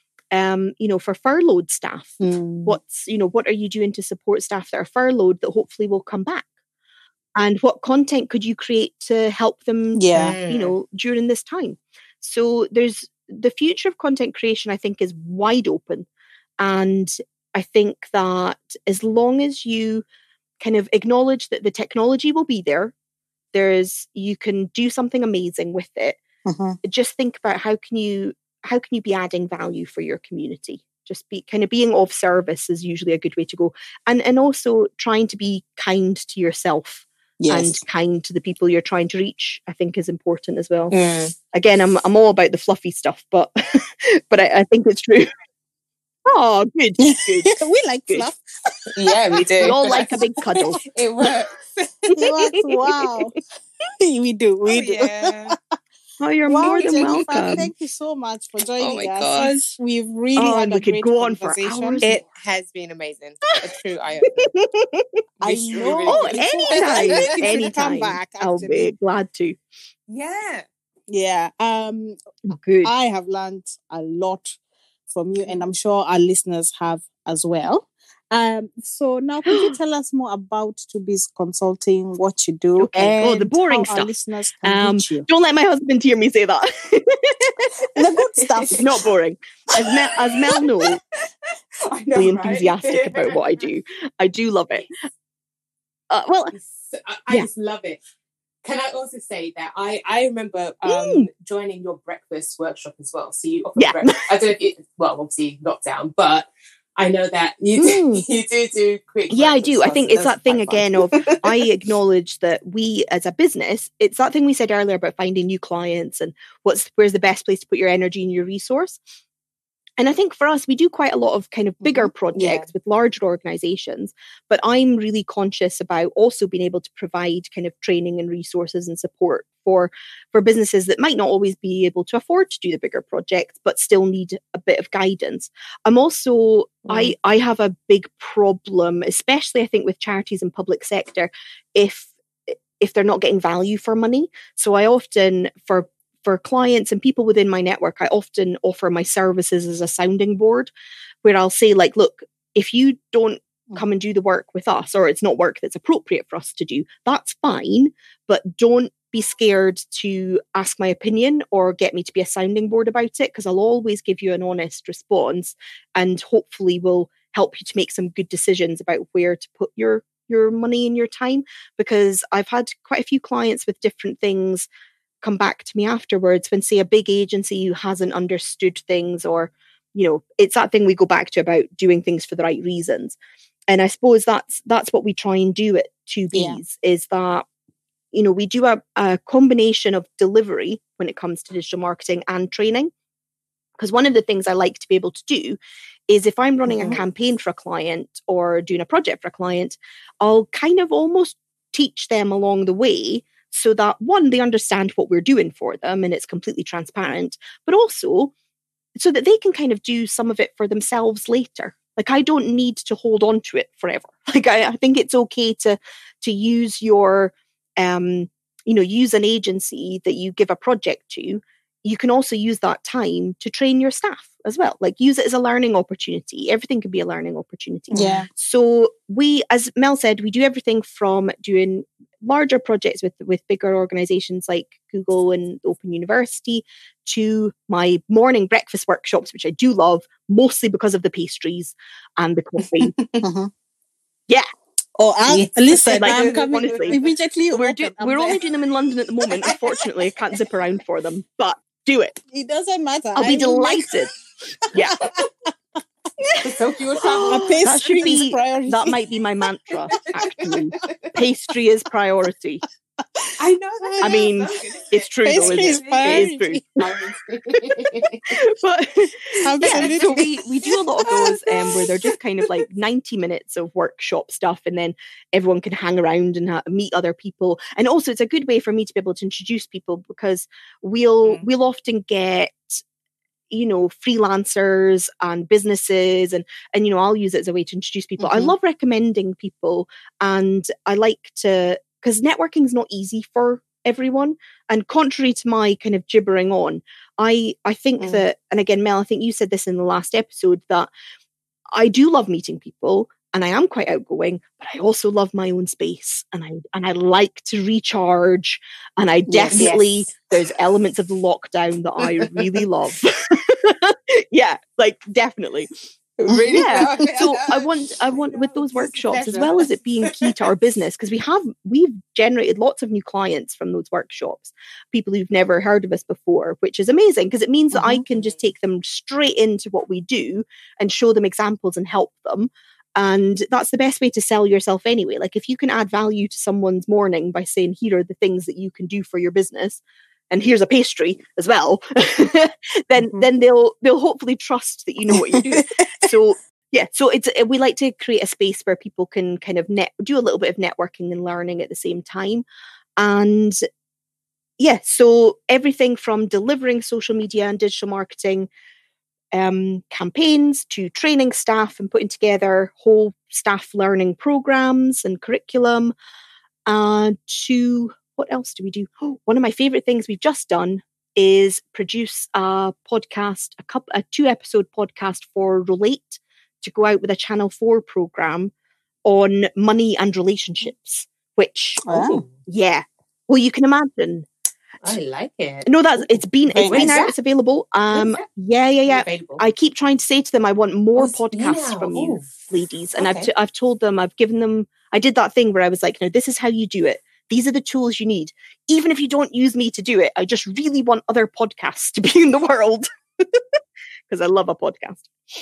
S2: For furloughed staff, what are you doing to support staff that are furloughed that hopefully will come back? And what content could you create to help them, during this time? So there's the future of content creation, I think, is wide open. And I think that as long as you kind of acknowledge that the technology will be there, you can do something amazing with it. Just think about how can you be adding value for your community? Just being of service is usually a good way to go. And also trying to be kind to yourself and kind to the people you're trying to reach, I think is important as well. Again, I'm all about the fluffy stuff, but I think it's true. Oh, good.
S3: We like fluff.
S1: Yeah, we do.
S2: We all like a big cuddle.
S1: It works.
S3: Wow. We do. Yeah.
S2: Oh, you're more than
S3: Jennifer,
S2: welcome.
S3: Thank you so much for joining us.
S1: Gosh.
S3: We've really had a great conversation.
S1: It has been amazing. A true eye-opener.
S3: I know.
S2: Anytime.
S3: Come back. Actually.
S2: I'll be glad to.
S3: Yeah.
S2: Good.
S3: I have learned a lot from you, and I'm sure our listeners have as well. So now, could you tell us more about 2B's Consulting, what you do,
S2: and
S3: the
S2: boring
S3: how
S2: stuff.
S3: Our listeners can reach you?
S2: Don't let my husband hear me say that.
S3: The good stuff.
S2: It's not boring. As Mel knows, I'm really enthusiastic about what I do. I do love it.
S1: I just love it. Can I also say that I remember joining your breakfast workshop as well. So you offer breakfast. I don't know if obviously lockdown, but I know that you do quick.
S2: Yeah, I do. I think it's that thing again of I acknowledge that we as a business, it's that thing we said earlier about finding new clients and where's the best place to put your energy and your resource. And I think for us, we do quite a lot of kind of bigger projects with larger organizations, but I'm really conscious about also being able to provide kind of training and resources and support for businesses that might not always be able to afford to do the bigger projects, but still need a bit of guidance. I'm also, I have a big problem, especially I think with charities and public sector, if they're not getting value for money. So I often, for clients and people within my network, I often offer my services as a sounding board where I'll say, like, look, if you don't come and do the work with us, or it's not work that's appropriate for us to do, that's fine, but don't be scared to ask my opinion or get me to be a sounding board about it, because I'll always give you an honest response and hopefully will help you to make some good decisions about where to put your money and your time. Because I've had quite a few clients with different things come back to me afterwards when, say, a big agency who hasn't understood things, or, it's that thing we go back to about doing things for the right reasons. And I suppose that's what we try and do at 2B's is that, we do a combination of delivery when it comes to digital marketing and training. Because one of the things I like to be able to do is if I'm running a campaign for a client or doing a project for a client, I'll kind of almost teach them along the way so that, one, they understand what we're doing for them and it's completely transparent, but also so that they can kind of do some of it for themselves later. Like, I don't need to hold on to it forever. Like, I think it's okay to use your, use an agency that you give a project to. You can also use that time to train your staff as well. Like, use it as a learning opportunity. Everything can be a learning opportunity.
S3: Yeah.
S2: So we, as Mel said, we do everything from doing larger projects with bigger organizations like Google and Open University to my morning breakfast workshops, which I do love, mostly because of the pastries and the coffee. Yeah.
S3: Oh, listen,
S2: like,
S3: I'm coming
S2: honestly,
S3: immediately.
S2: We're only doing them in London at the moment. Unfortunately, I can't zip around for them, but do it.
S3: It doesn't matter.
S2: I'll be delighted. Yeah.
S1: So cute.
S2: That should be, that might be my mantra, actually. Pastry is priority.
S1: I know that.
S2: I mean, it's true, though, isn't it? It is true. But yeah, so we do a lot of those where they're just kind of like 90 minutes of workshop stuff, and then everyone can hang around and meet other people. And also, it's a good way for me to be able to introduce people, because we'll often get, freelancers and businesses, and I'll use it as a way to introduce people. I love recommending people, and I like to, because networking is not easy for everyone. And contrary to my kind of gibbering on, I think that, and again, Mel, I think you said this in the last episode, that I do love meeting people, and I am quite outgoing, but I also love my own space, and I like to recharge, and I definitely, there's elements of the lockdown that I really love. Yeah, like, definitely.
S1: Really?
S2: Yeah. So I want with those workshops, as well as it being key to our business, because we've generated lots of new clients from those workshops, people who've never heard of us before, which is amazing, because it means that I can just take them straight into what we do and show them examples and help them. And that's the best way to sell yourself anyway. Like, if you can add value to someone's morning by saying, here are the things that you can do for your business, and here's a pastry as well, then they'll hopefully trust that you know what you're doing. So yeah, so we like to create a space where people can kind of do a little bit of networking and learning at the same time. And yeah, so everything from delivering social media and digital marketing campaigns to training staff and putting together whole staff learning programs and curriculum, to what else do we do? One of my favorite things we've just done is produce a podcast, a 2-episode podcast for Relate, to go out with a Channel 4 program on money and relationships, which, yeah. Well, you can imagine.
S1: I like it.
S2: No, it's been out. It's available. Yeah. Available. I keep trying to say to them, I want more podcasts from you, ladies. And I've told them, I've given them, I did that thing where I was like, no, this is how you do it. These are the tools you need. Even if you don't use me to do it, I just really want other podcasts to be in the world, because I love a podcast.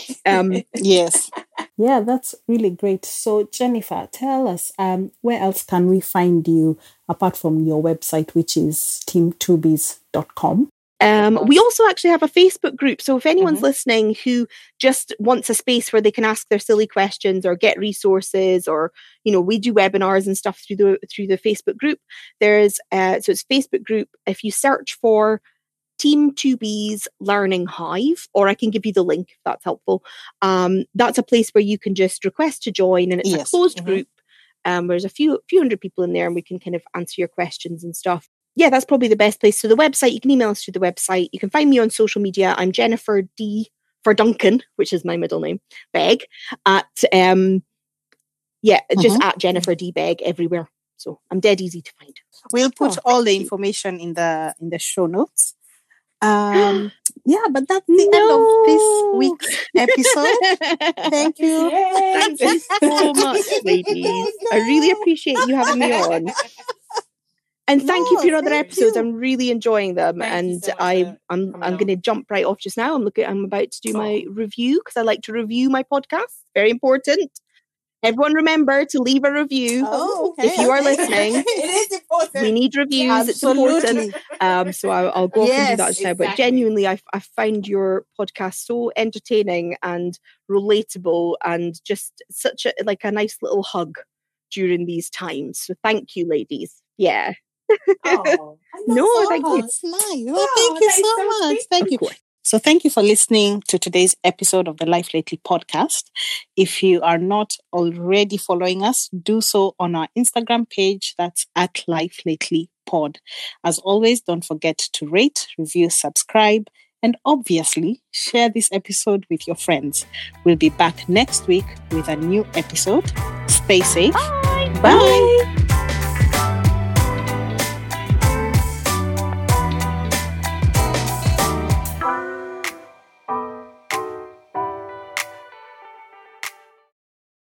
S3: Yes.
S4: Yeah, that's really great. So, Jennifer, tell us, where else can we find you apart from your website, which is team2bees.com?
S2: We also actually have a Facebook group. So if anyone's listening who just wants a space where they can ask their silly questions or get resources, or, we do webinars and stuff through the Facebook group. There's, so it's Facebook group. If you search for Team 2B's Learning Hive, or I can give you the link if that's helpful. That's a place where you can just request to join, and it's a closed group. There's a few hundred people in there, and we can kind of answer your questions and stuff. Yeah, that's probably the best place. So the website, you can email us through the website. You can find me on social media. I'm Jennifer D for Duncan, which is my middle name, Begg, at just at Jennifer D Begg everywhere. So I'm dead easy to find.
S3: We'll put all the information in the show notes. But that's the end of this week's episode. Thank you.
S2: Thank you so much, ladies. I really appreciate you having me on. And thank you for your other episodes. I'm really enjoying them. I'm going to jump right off just now. I'm about to do my review, because I like to review my podcast. Very important. Everyone remember to leave a review if you are listening.
S1: It is important.
S2: We need reviews.
S3: Absolutely.
S2: It's important. So I'll go off and do that just now. But genuinely, I find your podcast so entertaining and relatable, and just such a nice little hug during these times. So thank you, ladies. Yeah.
S1: Oh,
S2: no, thank you.
S3: It's nice. Well, thank you so much. Thank you. So thank you for listening to today's episode of the Life Lately podcast. If you are not already following us, do so on our Instagram page. That's at Life Lately Pod. As always, don't forget to rate, review, subscribe, and obviously share this episode with your friends. We'll be back next week with a new episode. Stay safe.
S1: Bye.
S3: Bye.